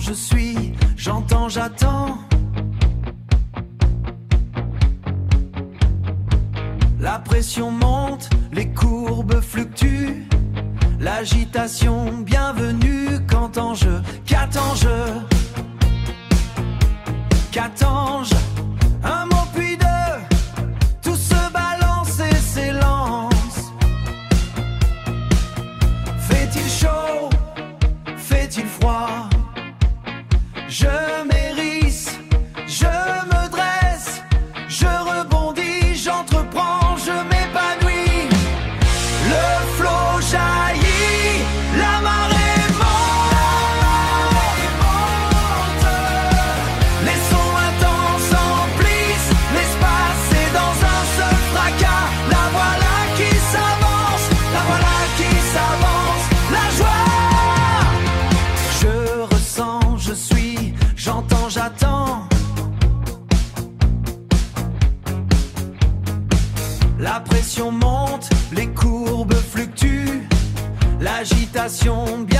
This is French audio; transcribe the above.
je suis, j'entends, j'attends. La pression monte, les courbes fluctuent. L'agitation, bienvenue, qu'entends-je, qu'attends-je, qu'attends-je, un mot puis deux, tout se balance et s'élance. Fait-il chaud, fait-il froid? Je m'hérisse, je me dresse, je rebondis, j'entreprends, je m'épanouis. Le flot jaillit, la marée monte. Les sons intenses emplissent l'espace et dans un seul fracas, la voilà qui s'avance, la voilà qui s'avance, la joie. Je ressens, je suis, j'entends, j'attends. La pression monte, les courbes fluctuent. L'agitation bien